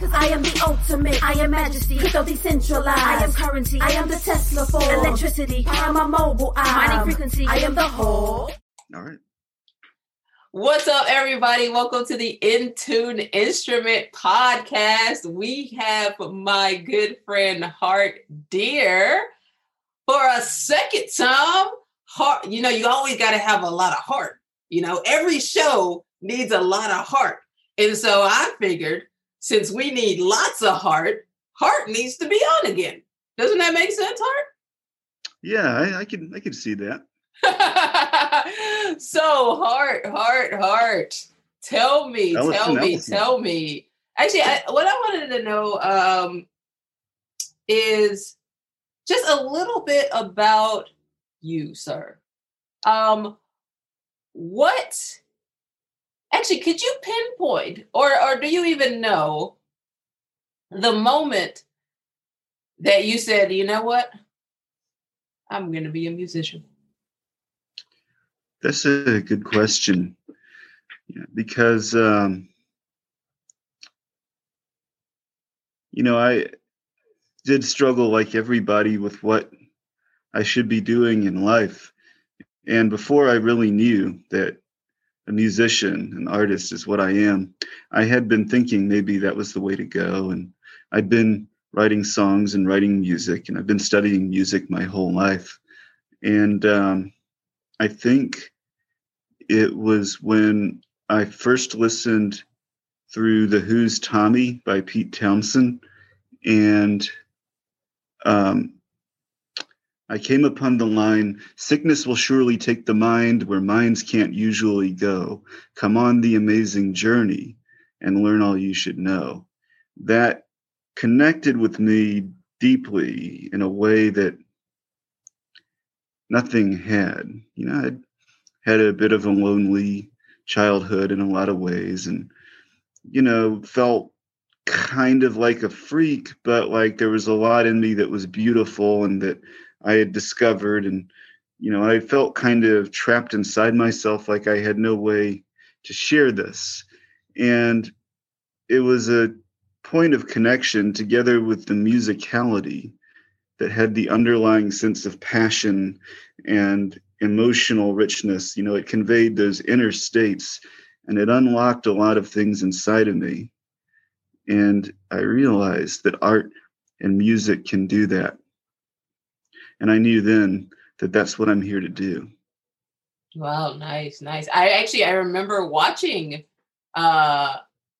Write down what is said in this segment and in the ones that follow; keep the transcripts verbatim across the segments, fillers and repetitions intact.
Cause I am the ultimate, I am majesty, crypto decentralized, I am currency, I am the Tesla for electricity, I am a mobile, I am mining frequency, I am the whole. All right. What's up, everybody? Welcome to the In Tune Instrument Podcast. We have my good friend Hart Deer for a second time. Heart, you know, you always got to have a lot of heart. You know, every show needs a lot of heart. And so I figured, since we need lots of heart, Hart needs to be on again. Doesn't that make sense, Hart? Yeah, I, I can I can see that. So, Hart, Hart, Hart, tell me, Ellison, tell me, Ellison. tell me. Actually, I, what I wanted to know um, is just a little bit about you, sir. Um, what? Actually, could you pinpoint, or or do you even know the moment that you said, you know what, I'm going to be a musician? That's a good question. Yeah, because um, you know, I did struggle like everybody with what I should be doing in life. And before I really knew that a musician, an artist is what I am, I had been thinking maybe that was the way to go. And I'd been writing songs and writing music, and I've been studying music my whole life. And um, I think it was when I first listened through The Who's Tommy by Pete Townsend, and um, I came upon the line, "Sickness will surely take the mind where minds can't usually go. Come on the amazing journey and learn all you should know." That connected with me deeply in a way that nothing had. You know, I'd had a bit of a lonely childhood in a lot of ways, and, you know, felt kind of like a freak, but like there was a lot in me that was beautiful and that I had discovered. And, you know, I felt kind of trapped inside myself, like I had no way to share this. And it was a point of connection together with the musicality that had the underlying sense of passion and emotional richness. You know, it conveyed those inner states, and it unlocked a lot of things inside of me. And I realized that art and music can do that. And I knew then that that's what I'm here to do. Wow, nice, nice. I actually, I remember watching uh,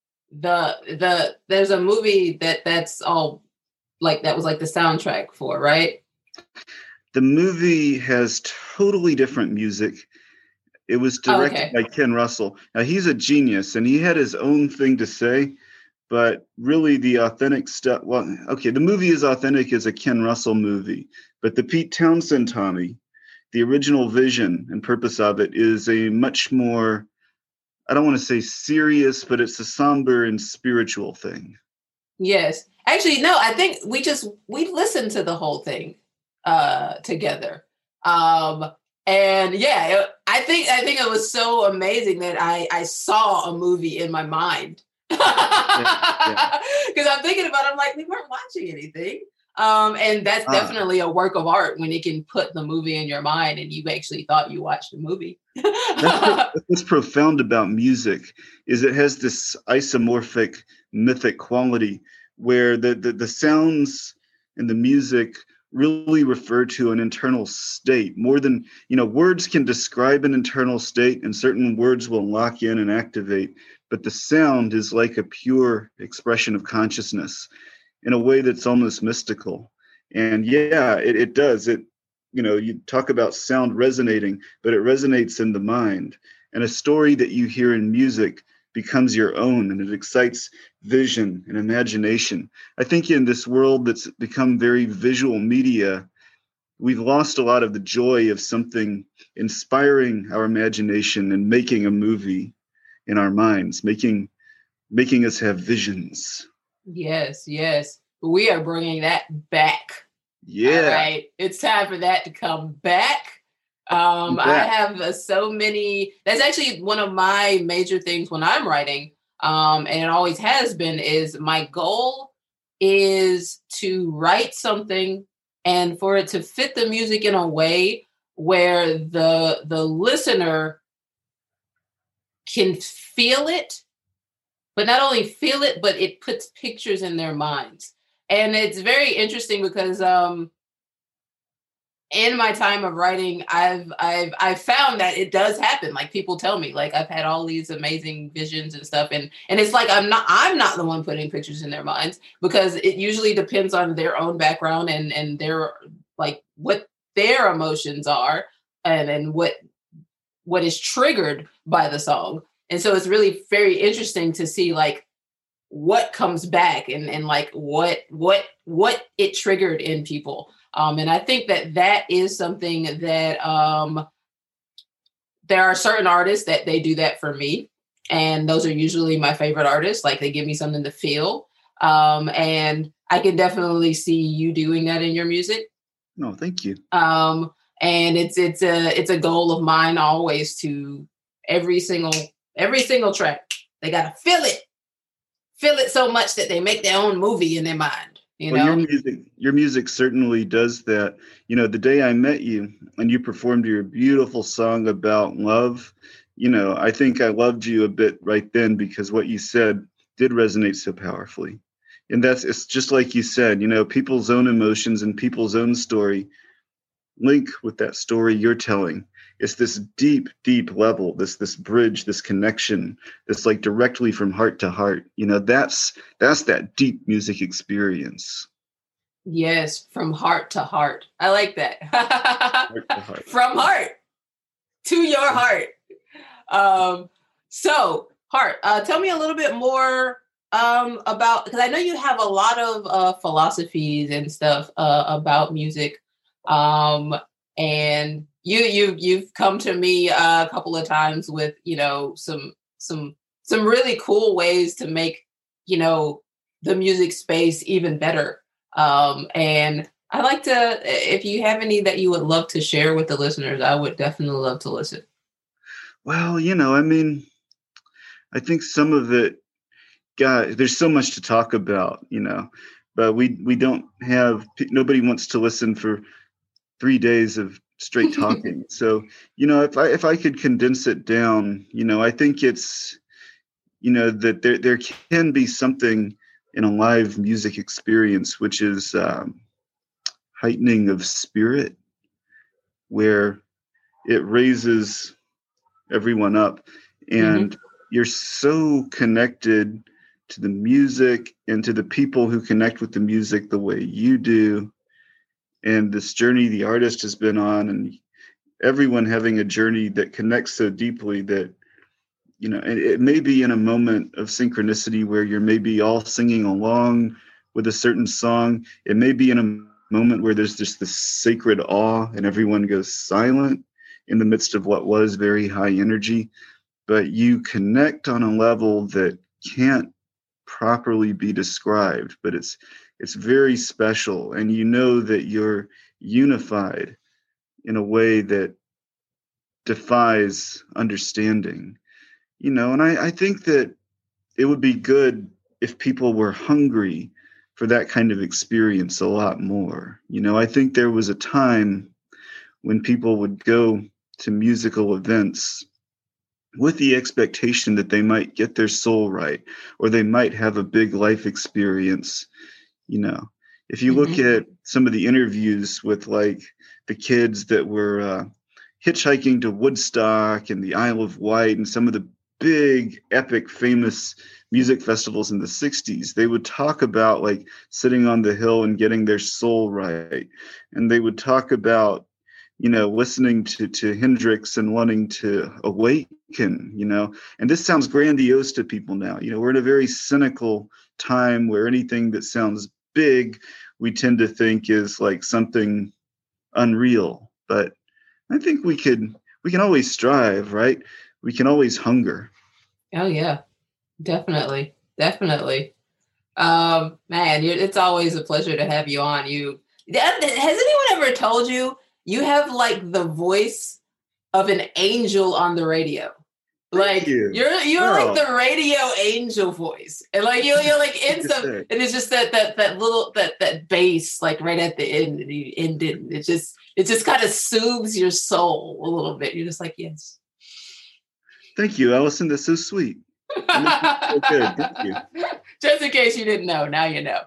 the, the, there's a movie that that's all like, that was like the soundtrack for, right? The movie has totally different music. It was directed Okay. by Ken Russell. Now, he's a genius, and he had his own thing to say, but really the authentic stuff, well, okay, the movie is authentic as a Ken Russell movie, but the Pete Townsend Tommy, the original vision and purpose of it is a much more, I don't want to say serious, but it's a somber and spiritual thing. Yes. Actually, no, I think we just, we listened to the whole thing uh, together. Um, and yeah, it, I think, I think it was so amazing that I, I saw a movie in my mind. Because yeah, yeah. I'm thinking about it, I'm like, we weren't watching anything. Um, and that's ah. definitely a work of art when it can put the movie in your mind and you actually thought you watched the movie. That's what's profound about music is it has this isomorphic, mythic quality where the, the, the sounds and the music really refer to an internal state more than, you know, words can describe an internal state and certain words will lock in and activate, but the sound is like a pure expression of consciousness in a way that's almost mystical. And yeah, it, it does. It, you know, you talk about sound resonating, but it resonates in the mind. And a story that you hear in music becomes your own, and it excites vision and imagination. I think in this world that's become very visual media, we've lost a lot of the joy of something inspiring our imagination and making a movie in our minds, making making us have visions. Yes, yes. We are bringing that back. Yeah. All right. It's time for that to come back. Um, I have uh, so many. That's actually one of my major things when I'm writing. um, and it always has been, is my goal is to write something and for it to fit the music in a way where the the listener can feel it, but not only feel it, but it puts pictures in their minds. And it's very interesting because um, in my time of writing, I've I've I've found that it does happen. Like people tell me, like I've had all these amazing visions and stuff, and and it's like I'm not I'm not the one putting pictures in their minds, because it usually depends on their own background and and their like what their emotions are and and what what is triggered by the song. And so it's really very interesting to see like what comes back and and like what what what it triggered in people. Um, and I think that that is something that um, there are certain artists that they do that for me. And those are usually my favorite artists. Like they give me something to feel. Um, and I can definitely see you doing that in your music. No, thank you. Um, and it's it's a it's a goal of mine always to every single every single track. They got to feel it, feel it so much that they make their own movie in their mind. You well, know? your music, your music certainly does that. You know, the day I met you and you performed your beautiful song about love, you know, I think I loved you a bit right then because what you said did resonate so powerfully. And that's, it's just like you said, you know, people's own emotions and people's own story link with that story you're telling. It's this deep, deep level, this this bridge, this connection, this like directly from heart to heart. You know, that's that's that deep music experience. Yes, from heart to heart. I like that. Heart to heart. From heart to your heart. Um, so, Heart, uh, tell me a little bit more um, about, because I know you have a lot of uh, philosophies and stuff uh, about music. Um, and you you you've come to me uh, a couple of times with, you know, some some some really cool ways to make, you know, the music space even better. Um, and I like to, if you have any that you would love to share with the listeners, I would definitely love to listen. Well, you know, I mean, I think some of it, God, there's so much to talk about, you know, but we we don't have, nobody wants to listen for three days of straight talking. So, you know, if I if I could condense it down, you know, I think it's, you know, that there there can be something in a live music experience, which is um, heightening of spirit, where it raises everyone up, and mm-hmm. you're so connected to the music and to the people who connect with the music the way you do. And this journey the artist has been on, and everyone having a journey that connects so deeply that, you know, it, it may be in a moment of synchronicity where you're maybe all singing along with a certain song. It may be in a moment where there's just this sacred awe and everyone goes silent in the midst of what was very high energy. But you connect on a level that can't properly be described, but it's it's very special, and you know that you're unified in a way that defies understanding, you know. And I, I think that it would be good if people were hungry for that kind of experience a lot more. You know, I think there was a time when people would go to musical events with the expectation that they might get their soul right, or they might have a big life experience. You know, if you look mm-hmm. at some of the interviews with like the kids that were uh, hitchhiking to Woodstock and the Isle of Wight and some of the big, epic, famous music festivals in the sixties, they would talk about like sitting on the hill and getting their soul right. And they would talk about, you know, listening to, to Hendrix and wanting to awaken, you know. And this sounds grandiose to people now. You know, we're in a very cynical time where anything that sounds big, we tend to think is like something unreal. But I think we could, we can always strive, right? We can always hunger. Oh, yeah, definitely. Definitely. Um, man, it's always a pleasure to have you on. You, has anyone ever told you you have like the voice of an angel on the radio? Like you. you're you're Wow. like the radio angel voice, and like you you're like in some, say. and it's just that that that little that that bass like right at the end, and you end it. And it just it just kind of soothes your soul a little bit. You're just like, yes. Thank you, Allison. That's so sweet. So good. Thank you. Just in case you didn't know, now you know.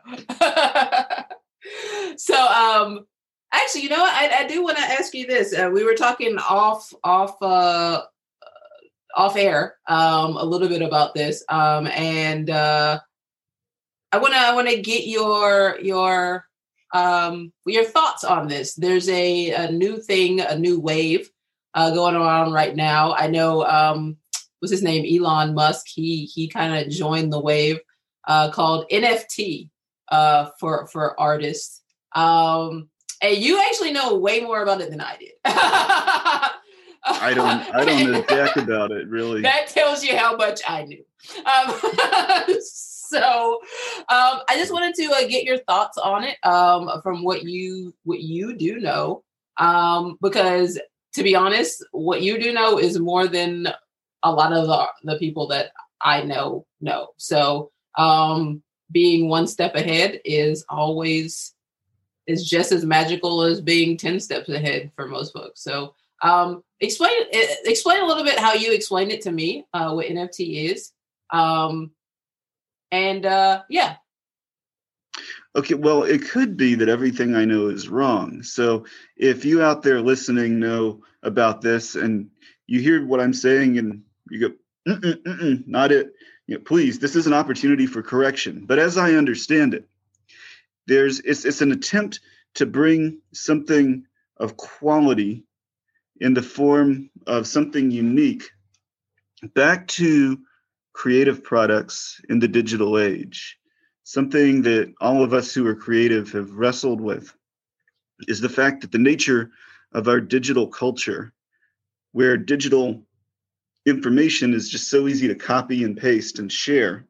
So, um, actually, you know what? I, I do want to ask you this. Uh, we were talking off off. Uh, off air um a little bit about this um and uh I want to I want to get your your um your thoughts on this. There's a, a new thing, a new wave uh going on right now. I know um what's his name, Elon Musk, he he kind of joined the wave uh called N F T uh for for artists. Um and you actually know way more about it than I did. I don't I don't know jack about it, really. That tells you how much I knew. Um, so um, I just wanted to uh, get your thoughts on it um, from what you what you do know, um, because to be honest, what you do know is more than a lot of the, the people that I know know. So um, being one step ahead is always is just as magical as being ten steps ahead for most folks. So. Um, explain explain a little bit how you explained it to me, uh, what N F T is. Um, and uh, yeah. Okay, well, it could be that everything I know is wrong. So if you out there listening know about this and you hear what I'm saying and you go, mm-mm, mm-mm, not it, you know, please, this is an opportunity for correction. But as I understand it, there's it's it's an attempt to bring something of quality in the form of something unique back to creative products in the digital age. Something that all of us who are creative have wrestled with is the fact that the nature of our digital culture, where digital information is just so easy to copy and paste and share,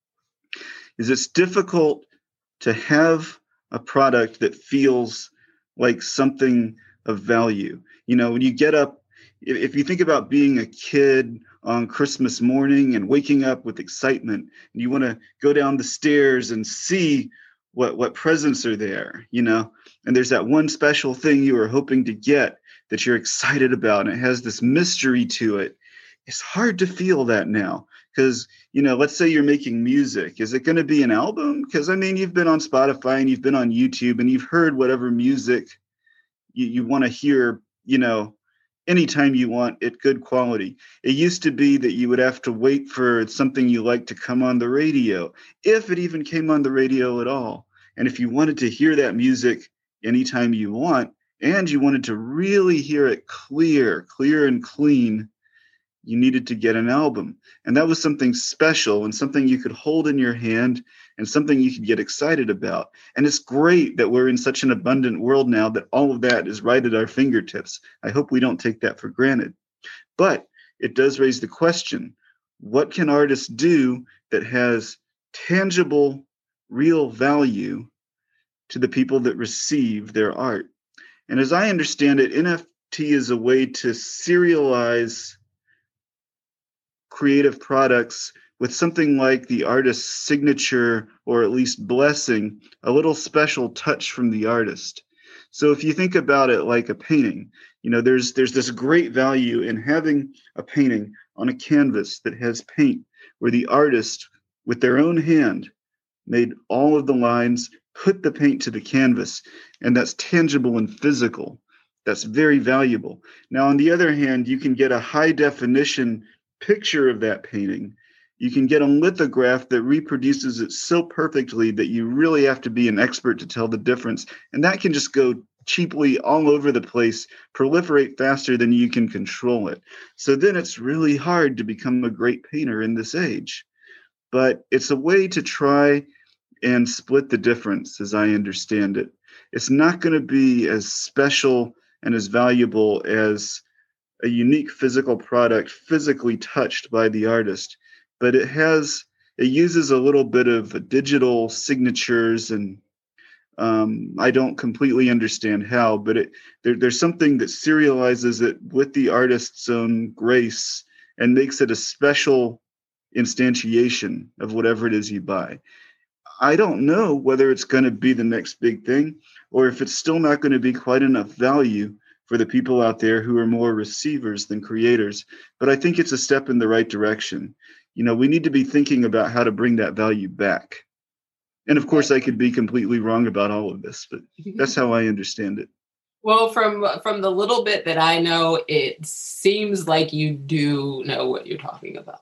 is it's difficult to have a product that feels like something of value. You know, when you get up, if you think about being a kid on Christmas morning and waking up with excitement, and you want to go down the stairs and see what, what presents are there, you know, and there's that one special thing you were hoping to get that you're excited about, and it has this mystery to it. It's hard to feel that now because, you know, let's say you're making music. Is it going to be an album? Because, I mean, you've been on Spotify and you've been on YouTube and you've heard whatever music you, you want to hear, you know, anytime you want it, good quality. It used to be that you would have to wait for something you like to come on the radio, if it even came on the radio at all. And if you wanted to hear that music anytime you want, and you wanted to really hear it clear, clear and clean, you needed to get an album. And that was something special and something you could hold in your hand and something you could get excited about. And it's great that we're in such an abundant world now that all of that is right at our fingertips. I hope we don't take that for granted. But it does raise the question, what can artists do that has tangible, real value to the people that receive their art? And as I understand it, N F T is a way to serialize creative products with something like the artist's signature, or at least blessing, a little special touch from the artist. So if you think about it like a painting, you know, there's there's this great value in having a painting on a canvas that has paint, where the artist, with their own hand, made all of the lines, put the paint to the canvas, and that's tangible and physical. That's very valuable. Now, on the other hand, you can get a high definition picture of that painting. You can get a lithograph that reproduces it so perfectly that you really have to be an expert to tell the difference. And that can just go cheaply all over the place, proliferate faster than you can control it. So then it's really hard to become a great painter in this age. But it's a way to try and split the difference, as I understand it. It's not going to be as special and as valuable as a unique physical product physically touched by the artist, but it has, it uses a little bit of digital signatures, and um, I don't completely understand how, but it there, there's something that serializes it with the artist's own grace and makes it a special instantiation of whatever it is you buy. I don't know whether it's going to be the next big thing or if it's still not going to be quite enough value for the people out there who are more receivers than creators. But I think it's a step in the right direction. You know, we need to be thinking about how to bring that value back. And of course, I could be completely wrong about all of this, but that's how I understand it. Well, from from the little bit that I know, it seems like you do know what you're talking about.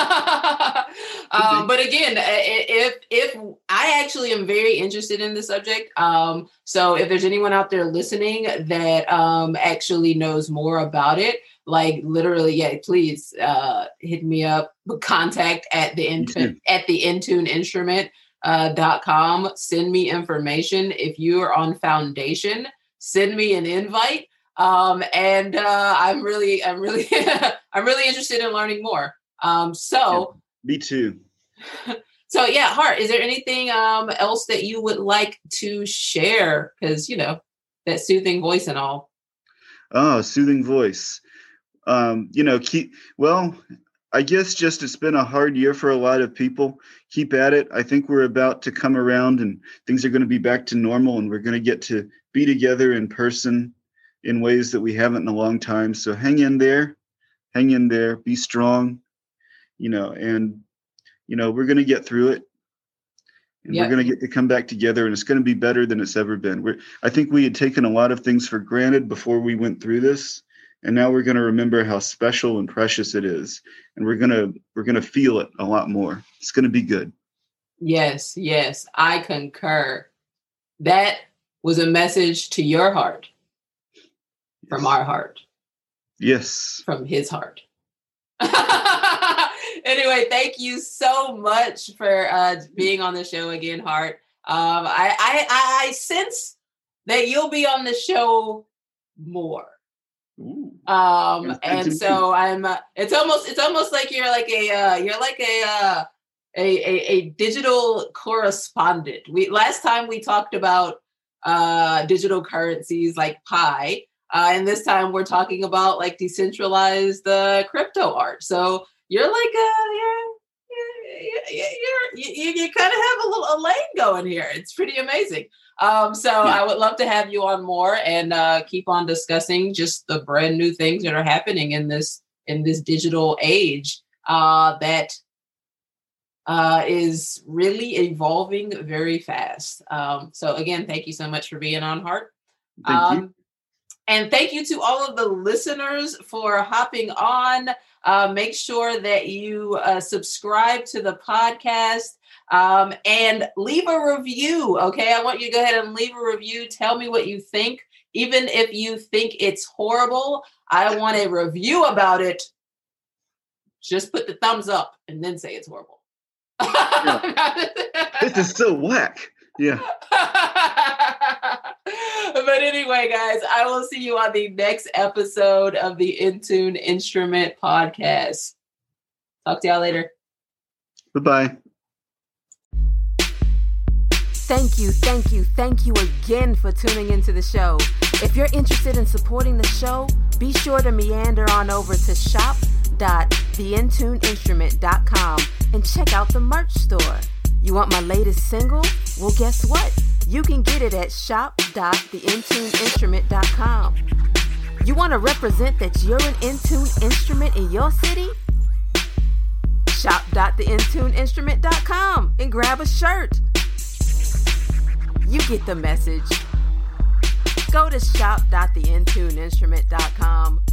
um, but again, if if I actually am very interested in the subject, um, so if there's anyone out there listening that um, actually knows more about it, like literally, yeah, please uh, hit me up. Contact at the Intune at the Intune Instrument uh, dot com. Send me information if you are on Foundation. Send me an invite. Um, and uh, I'm really, I'm really, I'm really interested in learning more. Um, so yeah, me too. So yeah, Hart, is there anything um, else that you would like to share? Because, you know, that soothing voice and all. Oh, soothing voice. Um, you know, keep, well, I guess just it's been a hard year for a lot of people. Keep at it. I think we're about to come around and things are going to be back to normal and we're going to get to be together in person in ways that we haven't in a long time. So hang in there, hang in there, be strong, you know, and, you know, we're going to get through it and yep. we're going to get to come back together and it's going to be better than it's ever been. We're, I think we had taken a lot of things for granted before we went through this. And now we're going to remember how special and precious it is. And we're going to, we're going to feel it a lot more. It's going to be good. Yes. Yes. I concur. That was a message to your heart from our heart. Yes. From his heart. Anyway, thank you so much for uh, being on the show again, Hart. Um, I, I, I sense that you'll be on the show more. Ooh. Um, and so I'm, uh, it's almost, it's almost like you're like a, uh, you're like a, uh, a, a, a digital correspondent. We, last time we talked about, uh, digital currencies like Pi. Uh, and this time we're talking about like decentralized, uh, crypto art. So you're like, uh, you're, you're, you're, you, you kind of have a little a lane going here. It's pretty amazing. Um, so yeah. I would love to have you on more and uh, keep on discussing just the brand new things that are happening in this in this digital age uh, that uh, is really evolving very fast. Um, so again, thank you so much for being on, Hart. Thank um, you. And thank you to all of the listeners for hopping on. Uh, make sure that you uh, subscribe to the podcast. Um, and leave a review, okay? I want you to go ahead and leave a review. Tell me what you think. Even if you think it's horrible, I want a review about it. Just put the thumbs up and then say it's horrible. Yeah. This is so whack. Yeah. But anyway, guys, I will see you on the next episode of the Intune Instrument Podcast. Talk to y'all later. Bye-bye. Thank you, thank you, thank you again for tuning into the show. If you're interested in supporting the show, be sure to meander on over to shop dot the intune instrument dot com and check out the merch store. You want my latest single? Well, guess what? You can get it at shop dot the intune instrument dot com. You want to represent that you're an Intune instrument in your city? shop dot the intune instrument dot com and grab a shirt. You get the message. Go to shop dot the intune instrument dot com.